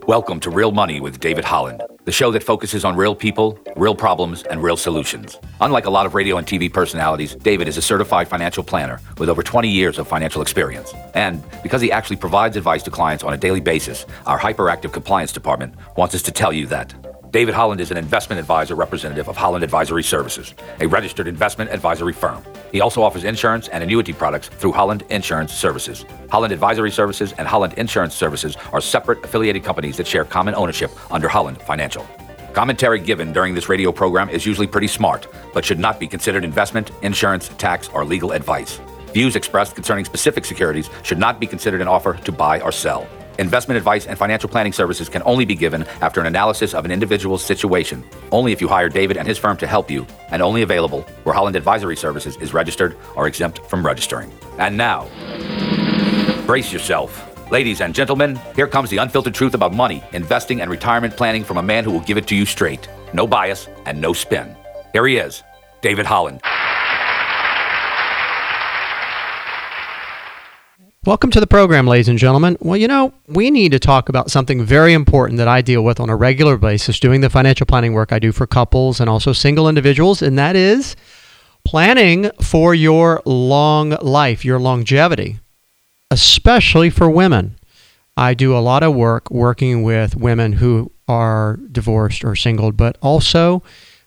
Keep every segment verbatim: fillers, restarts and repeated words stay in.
Welcome to Real Money with David Holland, the show that focuses on real people, real problems, and real solutions. Unlike a lot of radio and T V personalities, David is a certified financial planner with over twenty years of financial experience. And because he actually provides advice to clients on a daily basis, our hyperactive compliance department wants us to tell you that David Holland is an investment advisor representative of Holland Advisory Services, a registered investment advisory firm. He also offers insurance and annuity products through Holland Insurance Services. Holland Advisory Services and Holland Insurance Services are separate affiliated companies that share common ownership under Holland Financial. Commentary given during this radio program is usually pretty smart, but should not be considered investment, insurance, tax, or legal advice. Views expressed concerning specific securities should not be considered an offer to buy or sell. Investment advice and financial planning services can only be given after an analysis of an individual's situation, only if you hire David and his firm to help you, and only available where Holland Advisory Services is registered or exempt from registering. And now, brace yourself. Ladies and gentlemen, here comes the unfiltered truth about money, investing, and retirement planning from a man who will give it to you straight. No bias and no spin. Here he is, David Holland. Welcome to the program, ladies and gentlemen. Well, you know, we need to talk about something very important that I deal with on a regular basis, doing the financial planning work I do for couples and also single individuals, and that is planning for your long life, your longevity, especially for women. I do a lot of work working with women who are divorced or single, but also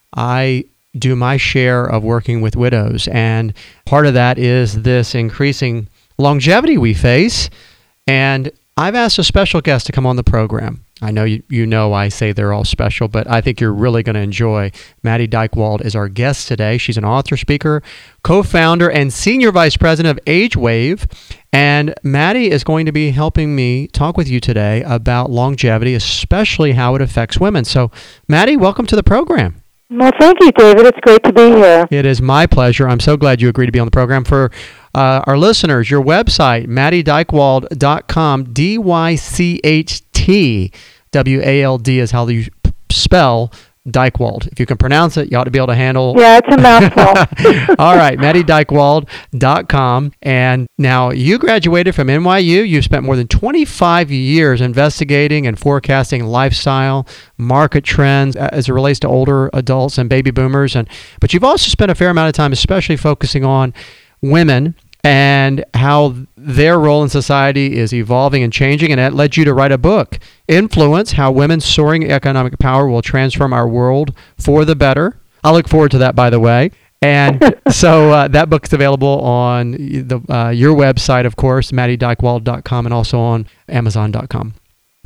I do my share of working with widows, and part of that is this increasing longevity we face, and I've asked a special guest to come on the program. I know you, you know I say they're all special, but I think you're really going to enjoy. Maddie Dykewald is our guest today. She's an author, speaker, co-founder, and senior vice president of AgeWave, and Maddie is going to be helping me talk with you today about longevity, especially how it affects women. So, Maddie, welcome to the program. Well, thank you, David. It's great to be here. It is my pleasure. I'm so glad you agreed to be on the program. For uh, our listeners, your website, maddie dykewald dot com, D Y C H T W A L D is how you spell Dykewald. If you can pronounce it, you ought to be able to handle. Yeah, it's a mouthful. All right, maddie dykewald dot com. And now you graduated from N Y U. You spent more than twenty-five years investigating and forecasting lifestyle, market trends as it relates to older adults and baby boomers. And but you've also spent a fair amount of time, especially focusing on women and how their role in society is evolving and changing, and that led you to write a book, Influence: How Women's Soaring Economic Power Will Transform Our World for the Better. I look forward to that, by the way. And so uh, that book's available on the, uh, your website, of course, maddie dykewald dot com, and also on amazon dot com.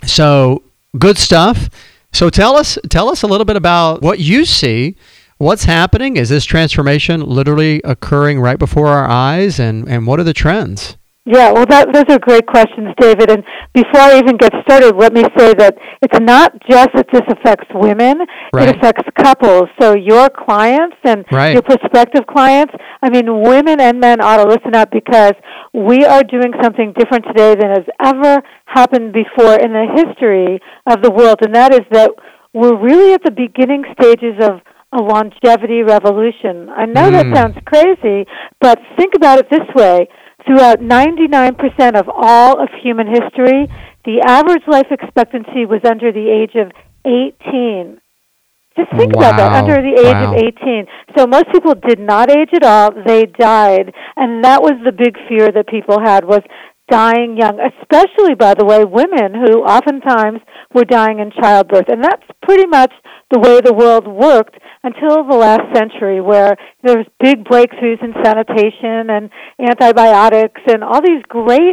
So good stuff. So tell us, tell us a little bit about what you see. What's happening? Is this transformation literally occurring right before our eyes? And, and what are the trends? Yeah, well, that, those are great questions, David. And before I even get started, let me say that it's not just that this affects women, right. It affects couples. So your clients and right. your prospective clients, I mean, women and men ought to listen up, because we are doing something different today than has ever happened before in the history of the world, and that is that we're really at the beginning stages of a longevity revolution. I know mm. that sounds crazy, but think about it this way. Throughout ninety-nine percent of all of human history, the average life expectancy was under the age of eighteen. Just think wow. about that, under the age wow. of eighteen. So most people did not age at all. They died. And that was the big fear that people had, was dying young, especially, by the way, women who oftentimes were dying in childbirth. And that's pretty much the way the world worked until the last century, where there was big breakthroughs in sanitation and antibiotics and all these great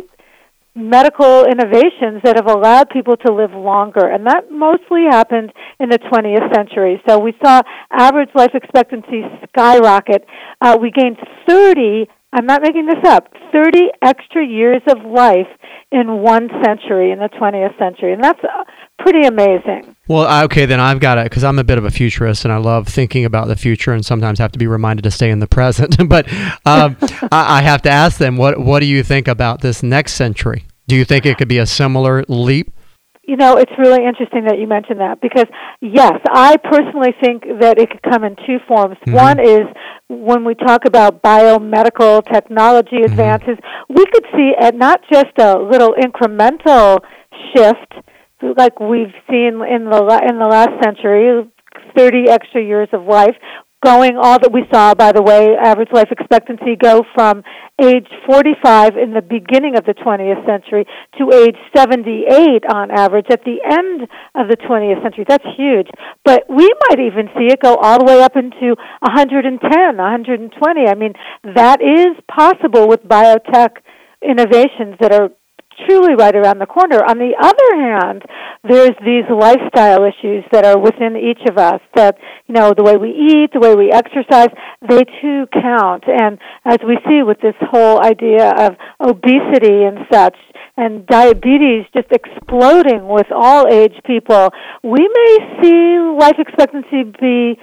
medical innovations that have allowed people to live longer. And that mostly happened in the twentieth century. So we saw average life expectancy skyrocket. Uh, we gained thirty, I'm not making this up, thirty extra years of life in one century, in the twentieth century. And that's uh, pretty amazing. Well, okay, then I've got to, because I'm a bit of a futurist and I love thinking about the future and sometimes have to be reminded to stay in the present. But um, I, I have to ask them, what what do you think about this next century? Do you think it could be a similar leap? You know, it's really interesting that you mentioned that, because, yes, I personally think that it could come in two forms. Mm-hmm. One is when we talk about biomedical technology advances, mm-hmm. we could see at not just a little incremental shift like we've seen in the in the last century, thirty extra years of life, going all that we saw, by the way, average life expectancy go from age forty-five in the beginning of the twentieth century to age seventy-eight on average at the end of the twentieth century. That's huge. But we might even see it go all the way up into one hundred ten, one hundred twenty. I mean, that is possible with biotech innovations that are truly right around the corner. On the other hand, there's these lifestyle issues that are within each of us that, you know, the way we eat, the way we exercise, they too count. And as we see with this whole idea of obesity and such, and diabetes just exploding with all age people, we may see life expectancy be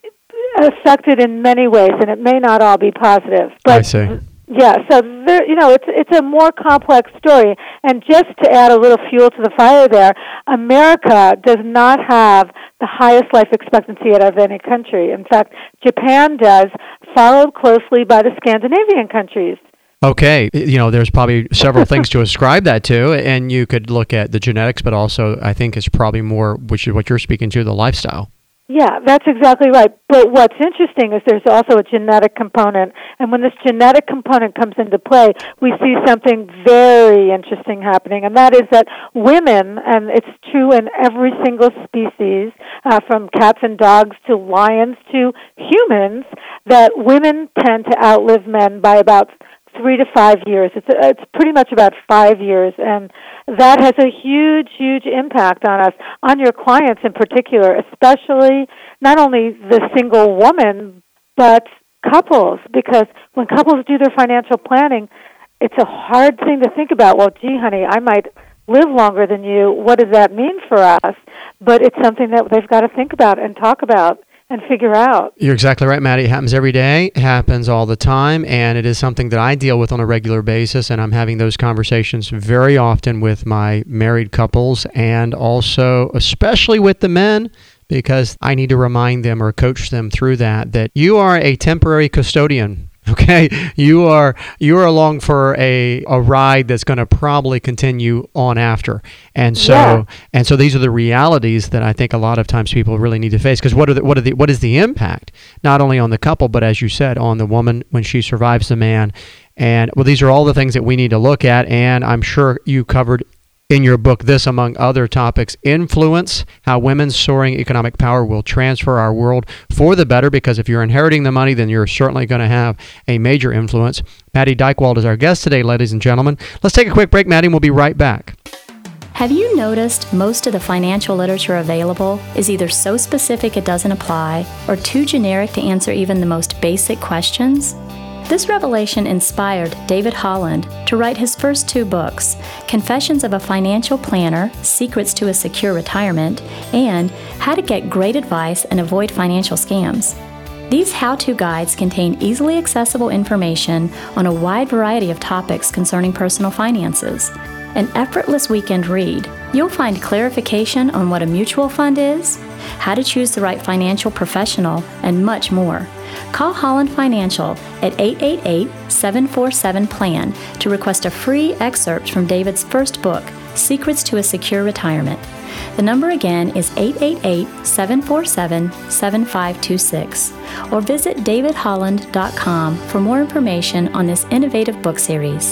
affected in many ways, and it may not all be positive. But I see. Yeah, so there, you know, it's it's a more complex story. And just to add a little fuel to the fire there, America does not have the highest life expectancy out of any country. In fact, Japan does, followed closely by the Scandinavian countries. Okay, you know, there's probably several things to ascribe that to, and you could look at the genetics, but also I think it's probably more, which is what you're speaking to, the lifestyle. Yeah, that's exactly right. But what's interesting is there's also a genetic component. And when this genetic component comes into play, we see something very interesting happening. And that is that women, and it's true in every single species, uh, from cats and dogs to lions to humans, that women tend to outlive men by about three to five years. It's it's pretty much about five years, and that has a huge, huge impact on us, on your clients in particular, especially not only the single woman, but couples, because when couples do their financial planning, it's a hard thing to think about. Well, gee, honey, I might live longer than you. What does that mean for us? But it's something that they've got to think about and talk about and figure out. You're exactly right, Maddie. It happens every day. It happens all the time, and it is something that I deal with on a regular basis, and I'm having those conversations very often with my married couples and also especially with the men, because I need to remind them or coach them through that, that you are a temporary custodian. Okay, you are you are along for a, a ride that's going to probably continue on after, and so yeah. and so these are the realities that I think a lot of times people really need to face. Because what are the, what are the what is the impact not only on the couple, but as you said, on the woman when she survives the man, and well, these are all the things that we need to look at. And I'm sure you covered in your book this, among other topics: influence, how women's soaring economic power will transfer our world for the better, because if you're inheriting the money, then you're certainly going to have a major influence. Maddie Dykewald is our guest today, ladies and gentlemen. Let's take a quick break, Maddie, and we'll be right back. Have you noticed most of the financial literature available is either so specific it doesn't apply, or too generic to answer even the most basic questions? This revelation inspired David Holland to write his first two books, Confessions of a Financial Planner, Secrets to a Secure Retirement, and How to Get Great Advice and Avoid Financial Scams. These how-to guides contain easily accessible information on a wide variety of topics concerning personal finances. An effortless weekend read, you'll find clarification on what a mutual fund is, how to choose the right financial professional, and much more. Call Holland Financial at eight eight eight, seven four seven, P L A N to request a free excerpt from David's first book, Secrets to a Secure Retirement. The number again is eight eight eight, seven four seven, seven five two six, or visit david holland dot com for more information on this innovative book series.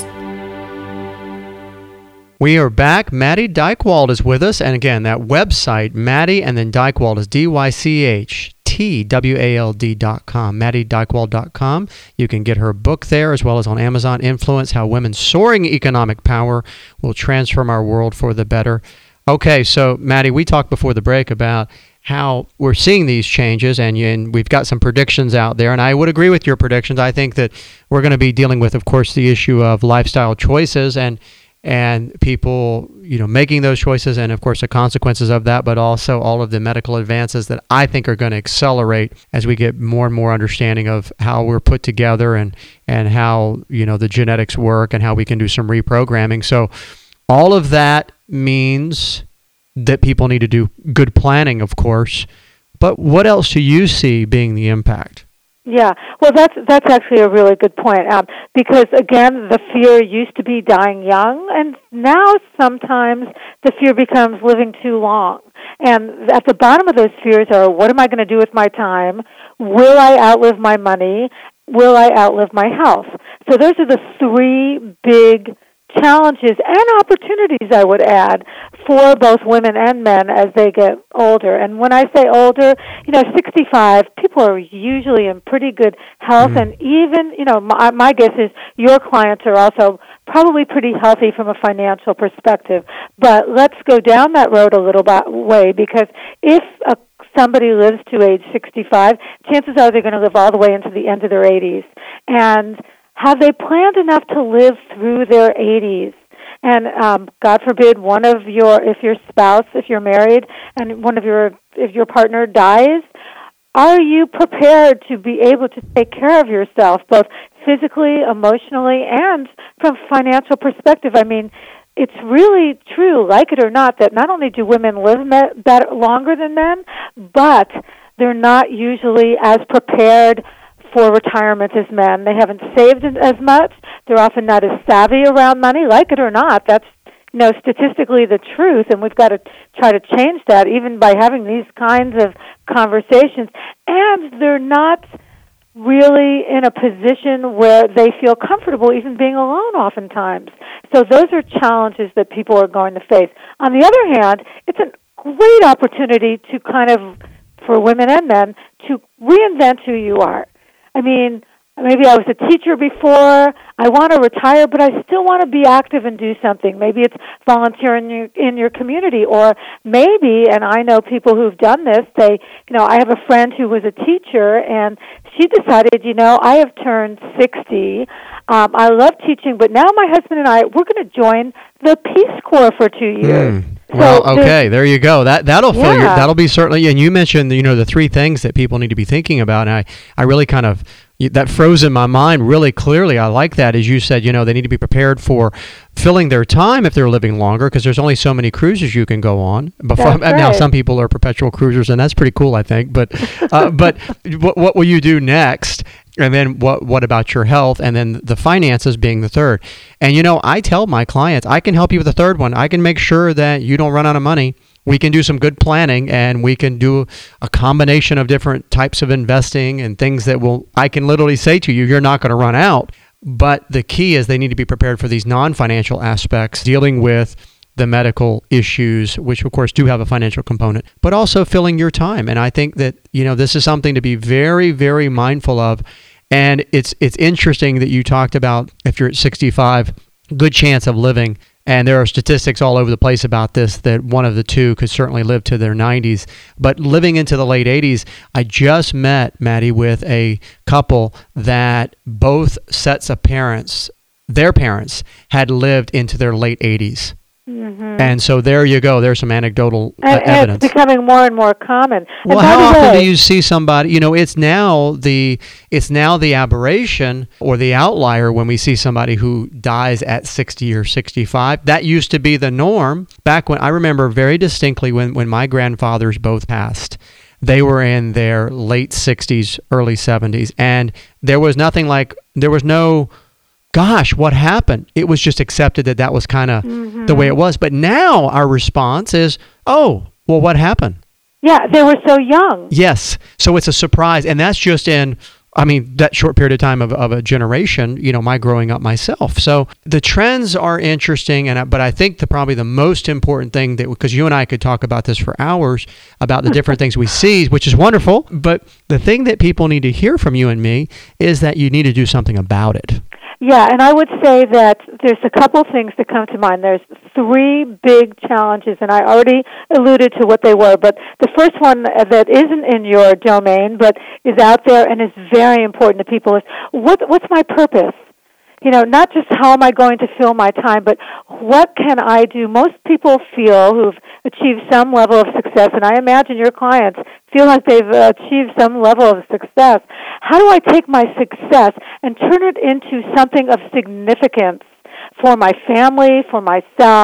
We are back. Maddie Dykewald is with us. And again, that website, Maddie, and then Dykewald is D Y C H T W A L D dot com, Maddie Dykewald dot com. You can get her book there, as well as on Amazon, Influence, How Women's Soaring Economic Power Will Transform Our World for the Better. Okay, so Maddie, we talked before the break about how we're seeing these changes, and, you, and we've got some predictions out there, and I would agree with your predictions. I think that we're going to be dealing with, of course, the issue of lifestyle choices and and people, you know, making those choices, and of course the consequences of that, but also all of the medical advances that I think are going to accelerate as we get more and more understanding of how we're put together and and how, you know, the genetics work and how we can do some reprogramming. So all of that means that people need to do good planning, of course. But what else do you see being the impact? Yeah, well, that's that's actually a really good point, um, because, again, the fear used to be dying young, and now sometimes the fear becomes living too long. And at the bottom of those fears are, what am I going to do with my time? Will I outlive my money? Will I outlive my health? So those are the three big challenges and opportunities, I would add, for both women and men as they get older. And when I say older, you know, sixty-five, people are usually in pretty good health, mm-hmm. and even, you know, my, my guess is your clients are also probably pretty healthy from a financial perspective. But let's go down that road a little bit way, because if a somebody lives to age sixty-five, chances are they're going to live all the way into the end of their eighties. And have they planned enough to live through their eighties? And um, God forbid, one of your, if your spouse, if you're married, and one of your, if your partner dies, are you prepared to be able to take care of yourself, both physically, emotionally, and from a financial perspective? I mean, it's really true, like it or not, that not only do women live me- better, longer than men, but they're not usually as prepared for retirement as men. They haven't saved as much. They're often not as savvy around money, like it or not. That's, you know, statistically the truth, and we've got to try to change that even by having these kinds of conversations. And they're not really in a position where they feel comfortable even being alone oftentimes. So those are challenges that people are going to face. On the other hand, it's a great opportunity to kind of, for women and men, to reinvent who you are. I mean, maybe I was a teacher before, I want to retire, but I still want to be active and do something. Maybe it's volunteering in your, in your community, or maybe, and I know people who've done this, they, you know, I have a friend who was a teacher, and she decided, you know, I have turned sixty, um, I love teaching, but now my husband and I, we're going to join the Peace Corps for two years. Mm. Well, so okay, there you go. That that'll fill yeah. your, that'll be certainly. And you mentioned, you know, the three things that people need to be thinking about. And I, I really kind of that froze in my mind really clearly. I like that, as you said. You know, they need to be prepared for filling their time if they're living longer, because there's only so many cruises you can go on. Before, that's now, right. some people are perpetual cruisers, and that's pretty cool, I think. But uh, but what what will you do next? And then what what about your health? And then the finances being the third. And, you know, I tell my clients, I can help you with the third one. I can make sure that you don't run out of money. We can do some good planning, and we can do a combination of different types of investing and things that will, I can literally say to you, you're not going to run out. But the key is they need to be prepared for these non-financial aspects, dealing with the medical issues, which of course do have a financial component, but also filling your time. And I think that, you know, this is something to be very, very mindful of. And it's it's interesting that you talked about, if you're at sixty-five, good chance of living. And there are statistics all over the place about this, that one of the two could certainly live to their nineties. But living into the late eighties, I just met, Maddie, with a couple that both sets of parents, their parents, had lived into their late eighties. Mm-hmm. And so there you go. There's some anecdotal uh, and, evidence. And it's becoming more and more common. And well, how often way, do you see somebody? You know, it's now the it's now the aberration or the outlier when we see somebody who dies at sixty or sixty-five. That used to be the norm back when I remember very distinctly when when my grandfathers both passed. They were in their late sixties, early seventies, and there was nothing like there was no. Gosh, what happened? It was just accepted that that was kind of mm-hmm. the way it was. But now our response is, oh, well, what happened? Yeah, they were so young. Yes. So it's a surprise. And that's just in, I mean, that short period of time of, of a generation, you know, my growing up myself. So the trends are interesting. and But I think the probably the most important thing, that because you and I could talk about this for hours, about the different things we see, which is wonderful. But the thing that people need to hear from you and me is that you need to do something about it. Yeah, and I would say that there's a couple things that come to mind. There's three big challenges, and I already alluded to what they were, but the first one that isn't in your domain but is out there and is very important to people is, what, what's my purpose? You know, not just how am I going to fill my time, but what can I do? Most people feel who've achieved some level of success, and I imagine your clients feel like they've achieved some level of success. How do I take my success and turn it into something of significance for my family, for myself,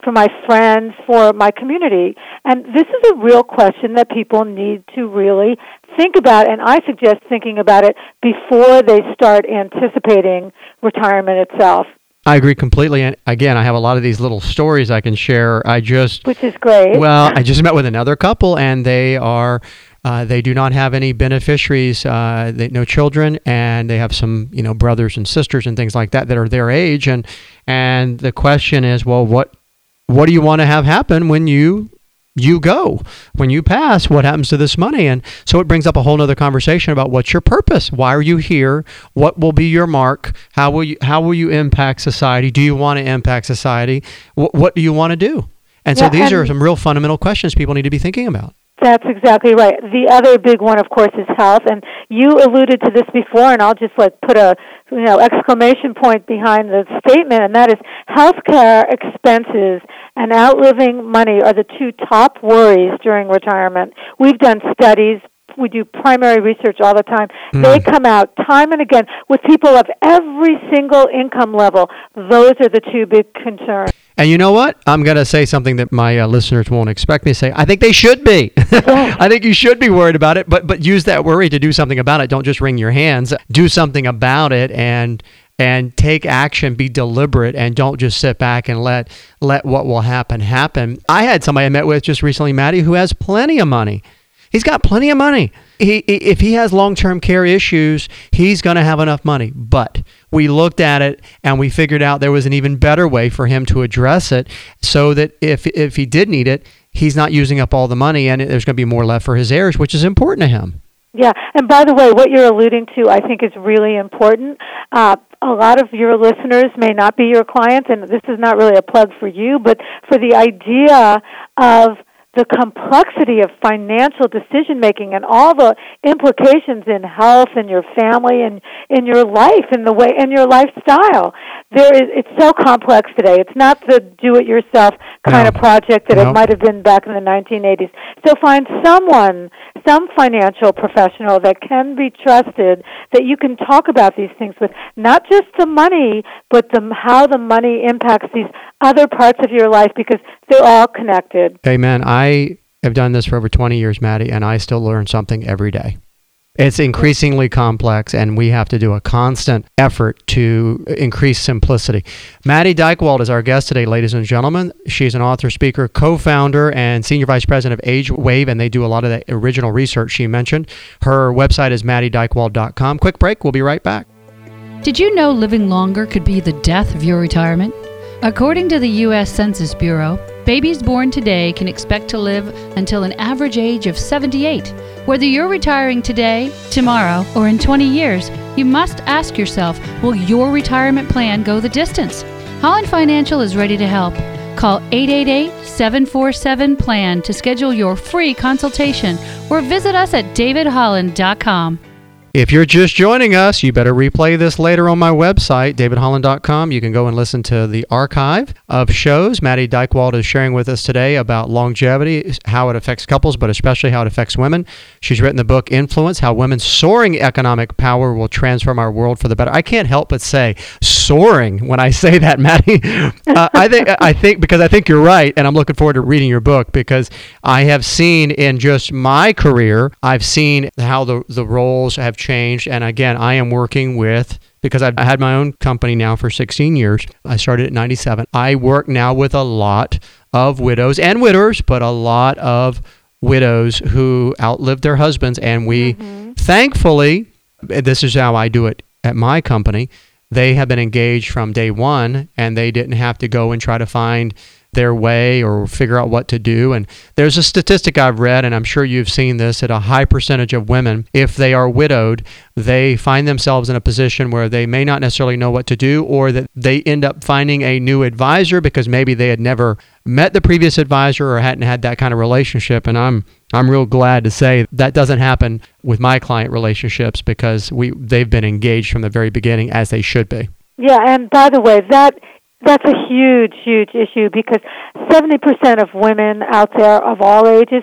for my friends, for my community? And this is a real question that people need to really think about, and I suggest thinking about it before they start anticipating retirement itself. I agree completely. And again, I have a lot of these little stories I can share. I just... Which is great. Well, I just met with another couple, and they are... Uh, they do not have any beneficiaries, uh, they, no children, and they have some, you know, brothers and sisters and things like that that are their age. And and the question is, well, what what do you want to have happen when you you go, when you pass? What happens to this money? And so it brings up a whole other conversation about what's your purpose? Why are you here? What will be your mark? How will you how will you impact society? Do you want to impact society? What, what do you want to do? And so yeah, these and are some real fundamental questions people need to be thinking about. That's exactly right. The other big one, of course, is health, and you alluded to this before, and I'll just like put a you know exclamation point behind the statement, and that is healthcare expenses and outliving money are the two top worries during retirement. We've done studies. We do primary research all the time. Mm. They come out time and again with people of every single income level. Those are the two big concerns. And you know what? I'm going to say something that my uh, listeners won't expect me to say. I think they should be. I think you should be worried about it, but but use that worry to do something about it. Don't just wring your hands. Do something about it and and take action, be deliberate, and don't just sit back and let let what will happen happen. I had somebody I met with just recently, Maddie, who has plenty of money. He's got plenty of money. He, if he has long-term care issues, he's going to have enough money. But we looked at it and we figured out there was an even better way for him to address it so that if if he did need it, he's not using up all the money and there's going to be more left for his heirs, which is important to him. Yeah, and by the way, what you're alluding to, I think, is really important. Uh, a lot of your listeners may not be your clients, and this is not really a plug for you, but for the idea of the complexity of financial decision-making and all the implications in health and your family and in your life and the way and your lifestyle. There is, it's so complex today. It's not the do-it-yourself kind no. of project that no. it might have been back in the nineteen eighties. So find someone, some financial professional that can be trusted, that you can talk about these things with, not just the money, but the, how the money impacts these other parts of your life, because they're all connected. Amen. I have done this for over twenty years, Maddie, and I still learn something every day. It's increasingly complex, and we have to do a constant effort to increase simplicity. Maddie Dykewald is our guest today, ladies and gentlemen. She's an author, speaker, co-founder, and senior vice president of AgeWave, and they do a lot of the original research she mentioned. Her website is maddie dykewald dot com. Quick break. We'll be right back. Did you know living longer could be the death of your retirement? According to the U S Census Bureau, babies born today can expect to live until an average age of seventy-eight. Whether you're retiring today, tomorrow, or in twenty years, you must ask yourself, will your retirement plan go the distance? Holland Financial is ready to help. Call eight eight eight, seven four seven, P L A N to schedule your free consultation or visit us at david holland dot com. If you're just joining us, you better replay this later on my website, david holland dot com. You can go and listen to the archive of shows. Maddie Dykewald is sharing with us today about longevity, how it affects couples, but especially how it affects women. She's written the book Influence, How Women's Soaring Economic Power Will Transform Our World for the Better. I can't help but say soaring when I say that, Maddie. uh, I think I think because I think you're right, and I'm looking forward to reading your book, because I have seen in just my career, I've seen how the, the roles have changed. Changed. And again, I am working with, because I've had my own company now for sixteen years. I started at ninety-seven. I work now with a lot of widows and widowers, but a lot of widows who outlived their husbands. And we, mm-hmm. thankfully, this is how I do it at my company, they have been engaged from day one, and they didn't have to go and try to find their way or figure out what to do. And there's a statistic I've read, and I'm sure you've seen this, that a high percentage of women, if they are widowed, they find themselves in a position where they may not necessarily know what to do, or that they end up finding a new advisor because maybe they had never met the previous advisor or hadn't had that kind of relationship. And I'm I'm real glad to say that doesn't happen with my client relationships, because we they've been engaged from the very beginning, as they should be. Yeah, and by the way, that That's a huge, huge issue, because seventy percent of women out there of all ages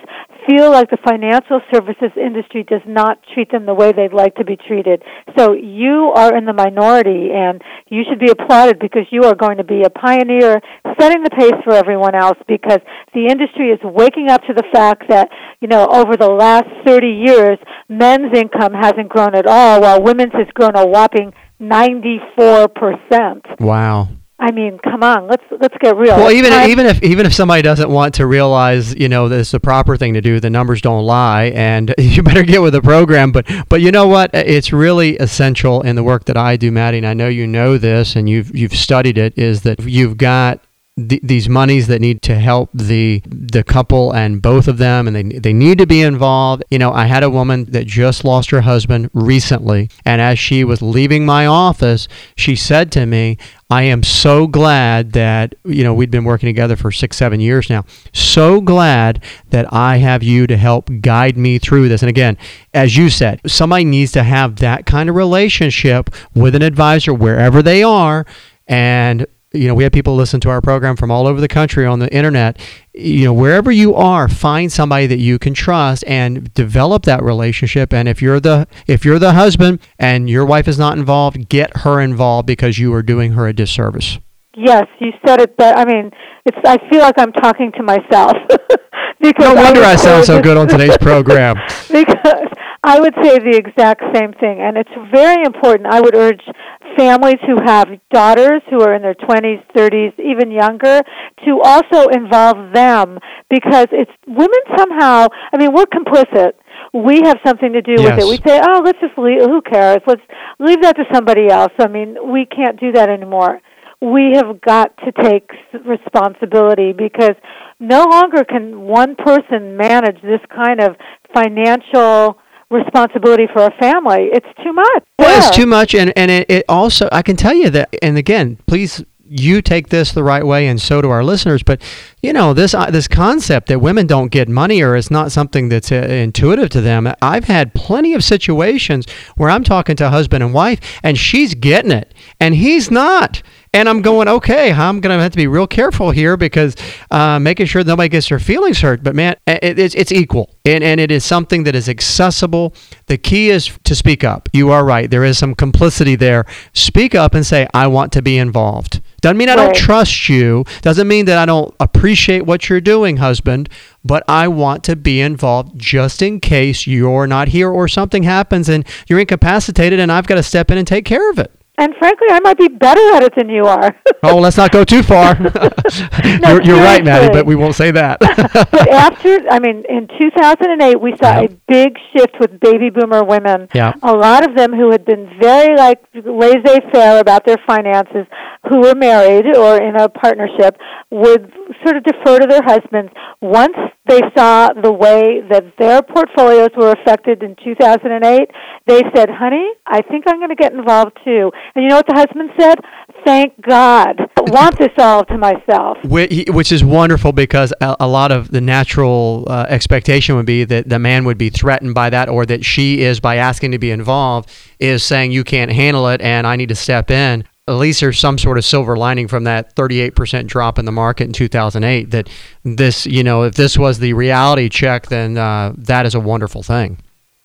feel like the financial services industry does not treat them the way they'd like to be treated. So you are in the minority, and you should be applauded because you are going to be a pioneer setting the pace for everyone else, because the industry is waking up to the fact that, you know, over the last thirty years, men's income hasn't grown at all, while women's has grown a whopping ninety-four percent. Wow. I mean, come on, let's let's get real. Well, even I, even if even if somebody doesn't want to realize, you know, that it's the proper thing to do, the numbers don't lie, and you better get with the program. But but you know what? It's really essential in the work that I do, Maddie, and I know you know this, and you've you've studied it. Is that you've got th- these monies that need to help the the couple and both of them, and they they need to be involved. You know, I had a woman that just lost her husband recently, and as she was leaving my office, she said to me, I am so glad that, you know, we'd been working together for six, seven years now. So glad that I have you to help guide me through this. And again, as you said, somebody needs to have that kind of relationship with an advisor wherever they are. And, you know, we have people listen to our program from all over the country on the internet. You know, wherever you are, find somebody that you can trust and develop that relationship. And if you're the if you're the husband and your wife is not involved, get her involved, because you are doing her a disservice. Yes, you said it. But I mean, it's. I feel like I'm talking to myself. because no wonder I, I sound so good on today's program. Because I would say the exact same thing, and it's very important. I would urge families who have daughters who are in their twenties, thirties, even younger, to also involve them, because it's women somehow, I mean, we're complicit. We have something to do yes. with it. We say, oh, let's just leave, who cares? Let's leave that to somebody else. I mean, we can't do that anymore. We have got to take responsibility, because no longer can one person manage this kind of financial responsibility for a family. It's too much. Well, it's too much, and, and it, it also, I can tell you that, and again, please, you take this the right way, and so do our listeners, but, you know, this uh, this concept that women don't get money, or it's not something that's uh, intuitive to them. I've had plenty of situations where I'm talking to a husband and wife, and she's getting it, and he's not. And I'm going, okay, I'm going to have to be real careful here, because uh, making sure nobody gets their feelings hurt. But, man, it, it's, it's equal, and, and it is something that is accessible. The key is to speak up. You are right. There is some complicity there. Speak up and say, I want to be involved. Doesn't mean I don't right. trust you. Doesn't mean that I don't appreciate what you're doing, husband. But I want to be involved just in case you're not here or something happens and you're incapacitated, and I've got to step in and take care of it. And frankly, I might be better at it than you are. Oh, let's not go too far. no, you're, you're right, Maddie, but we won't say that. But after, I mean, in two thousand eight, we saw yep. a big shift with baby boomer women. Yep. A lot of them who had been very, like, laissez-faire about their finances, who were married or in a partnership, would sort of defer to their husbands. Once they saw the way that their portfolios were affected in two thousand eight, they said, honey, I think I'm going to get involved too. And you know what the husband said? Thank God. I want this all to myself. Which is wonderful, because a lot of the natural uh, expectation would be that the man would be threatened by that, or that she is, by asking to be involved, is saying you can't handle it and I need to step in. At least there's some sort of silver lining from that thirty-eight percent drop in the market in two thousand eight, that this, you know, if this was the reality check, then uh, that is a wonderful thing.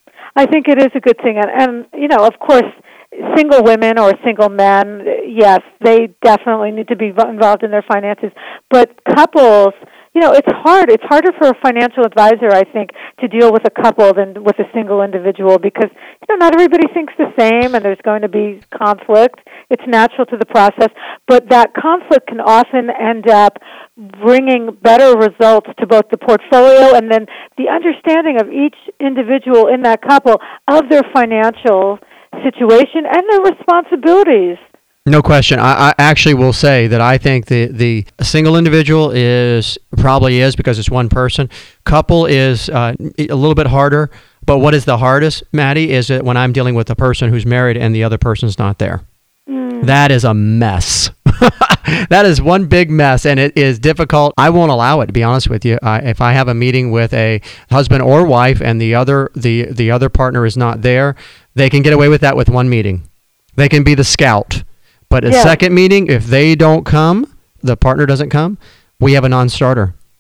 I think it is a good thing. And, and, you know, of course, single women or single men, yes, they definitely need to be involved in their finances. But couples, you know, it's hard. It's harder for a financial advisor, I think, to deal with a couple than with a single individual, because, you know, not everybody thinks the same, and there's going to be conflict. It's natural to the process. But that conflict can often end up bringing better results to both the portfolio and then the understanding of each individual in that couple of their financial situation and their responsibilities. No question. I, I actually will say that I think the, the single individual is probably is, because it's one person. Couple is uh, a little bit harder. But what is the hardest, Maddie, is that when I'm dealing with a person who's married and the other person's not there. Mm. That is a mess. That is one big mess, and it is difficult. I won't allow it, to be honest with you. I, if I have a meeting with a husband or wife and the other the the other partner is not there, they can get away with that with one meeting. They can be the scout. But a yeah. second meeting, if they don't come, the partner doesn't come, we have a non-starter.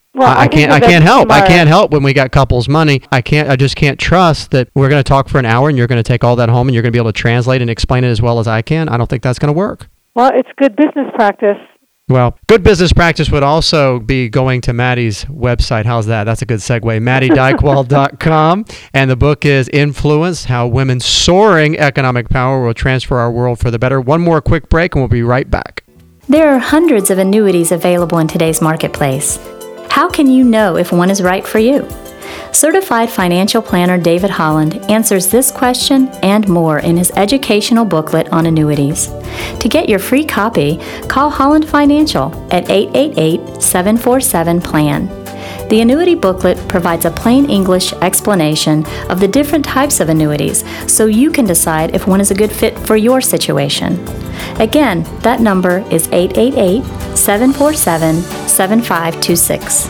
Well, I, I can't. I that's can't help. smart. I can't help when we got couples' money. I can't. I just can't trust that we're going to talk for an hour and you're going to take all that home and you're going to be able to translate and explain it as well as I can. I don't think that's going to work. Well, it's good business practice. Well, good business practice would also be going to Maddie's website. How's that? That's a good segue. Maddie Dykewald dot com. And the book is Influence: How Women's Soaring Economic Power Will Transfer Our World for the Better. One more quick break and we'll be right back. There are hundreds of annuities available in today's marketplace. How can you know if one is right for you? Certified financial planner David Holland answers this question and more in his educational booklet on annuities. To get your free copy, call Holland Financial at eight eight eight, seven four seven, P L A N. The annuity booklet provides a plain English explanation of the different types of annuities so you can decide if one is a good fit for your situation. Again, that number is eight eight eight, seven four seven, seven five two six.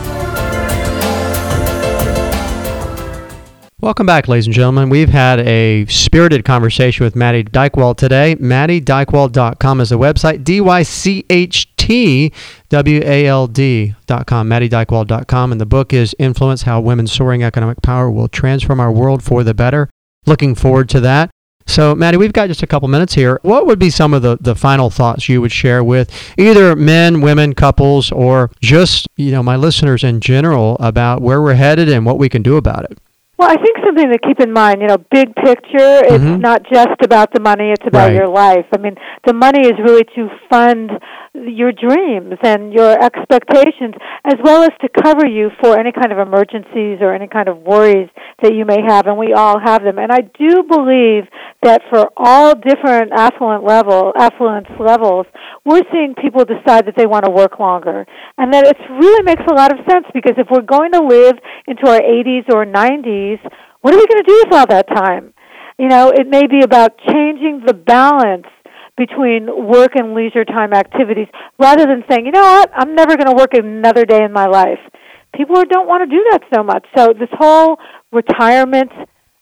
Welcome back, ladies and gentlemen. We've had a spirited conversation with Maddie Dykewald today. Maddie Dykewald dot com is the website, D Y C H T W A L D dot com, Maddie Dykewald dot com. And the book is Influence: How Women's Soaring Economic Power Will Transform Our World for the Better. Looking forward to that. So, Maddie, we've got just a couple minutes here. What would be some of the, the final thoughts you would share with either men, women, couples, or just, you know, my listeners in general about where we're headed and what we can do about it? Well, I think something to keep in mind, you know, big picture, it's Mm-hmm. not just about the money, it's about Right. your life. I mean, the money is really to fund your dreams and your expectations, as well as to cover you for any kind of emergencies or any kind of worries that you may have, and we all have them. And I do believe that for all different affluent level, affluence levels, we're seeing people decide that they want to work longer. And that it really makes a lot of sense, because if we're going to live into our eighties or nineties, what are we going to do with all that time? You know, it may be about changing the balance between work and leisure time activities, rather than saying, you know what, I'm never going to work another day in my life. People don't want to do that so much. So this whole retirement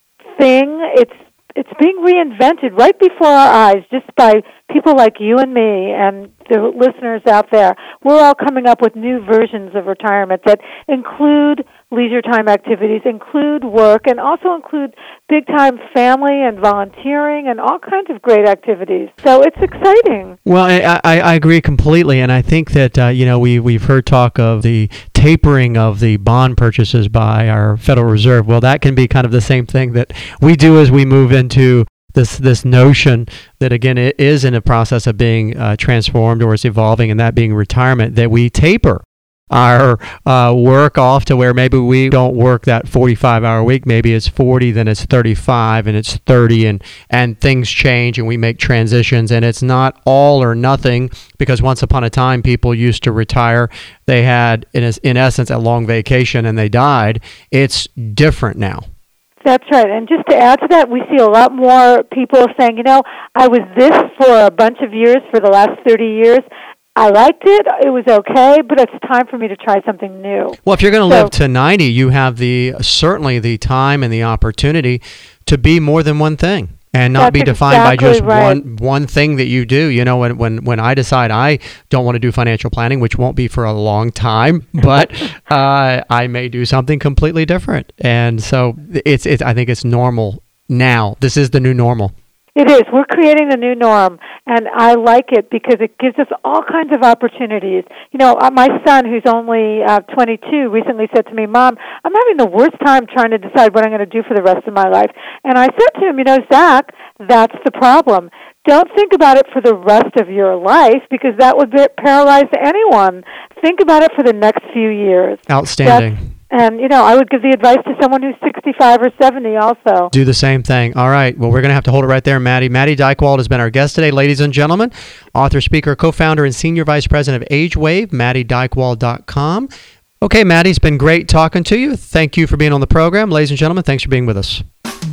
thing, it's it's being reinvented right before our eyes, just by people like you and me and the listeners out there. We're all coming up with new versions of retirement that include leisure time activities, include work, and also include big-time family and volunteering and all kinds of great activities. So it's exciting. Well, I, I, I agree completely, and I think that, uh, you know, we, we've heard talk of the tapering of the bond purchases by our Federal Reserve. Well, that can be kind of the same thing that we do as we move into this this notion that, again, it is in a process of being uh, transformed, or it's evolving, and that being retirement, that we taper our uh, work off to where maybe we don't work that forty-five hour week. Maybe it's forty, then it's thirty-five, and it's thirty, and, and things change, and we make transitions, and it's not all or nothing, because once upon a time, people used to retire. They had, in, a, in essence, a long vacation, and they died. It's different now. That's right. And just to add to that, we see a lot more people saying, you know, I was this for a bunch of years, for the last thirty years. I liked it. It was okay, but it's time for me to try something new. Well, if you're going to So- live to ninety, you have the certainly the time and the opportunity to be more than one thing, and not That's be defined by exactly just right. one one thing that you do. You know, when when when I decide I don't want to do financial planning, which won't be for a long time, but uh, I may do something completely different. And so it's it's I think it's normal now. This is the new normal. It is. We're creating the new norm, and I like it because it gives us all kinds of opportunities. You know, uh, my son, who's only uh, twenty-two, recently said to me, Mom, I'm having the worst time trying to decide what I'm going to do for the rest of my life. And I said to him, you know, Zach, that's the problem. Don't think about it for the rest of your life, because that would be, paralyze anyone. Think about it for the next few years. Outstanding. That's, And, you know, I would give the advice to someone who's sixty-five or seventy also. Do the same thing. All right. Well, we're going to have to hold it right there, Maddie. Maddie Dykewald has been our guest today, ladies and gentlemen. Author, speaker, co-founder, and senior vice president of AgeWave, Maddie Dykewald dot com. Okay, Maddie, it's been great talking to you. Thank you for being on the program. Ladies and gentlemen, thanks for being with us.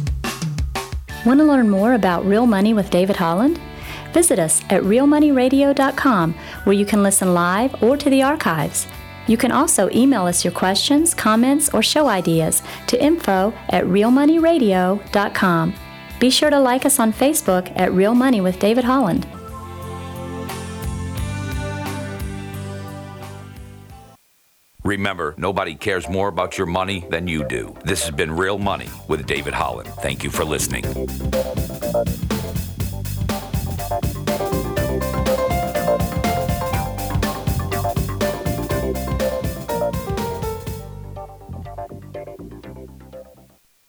Want to learn more about Real Money with David Holland? Visit us at real money radio dot com, where you can listen live or to the archives. You can also email us your questions, comments, or show ideas to info at real money radio dot com. Be sure to like us on Facebook at Real Money with David Holland. Remember, nobody cares more about your money than you do. This has been Real Money with David Holland. Thank you for listening.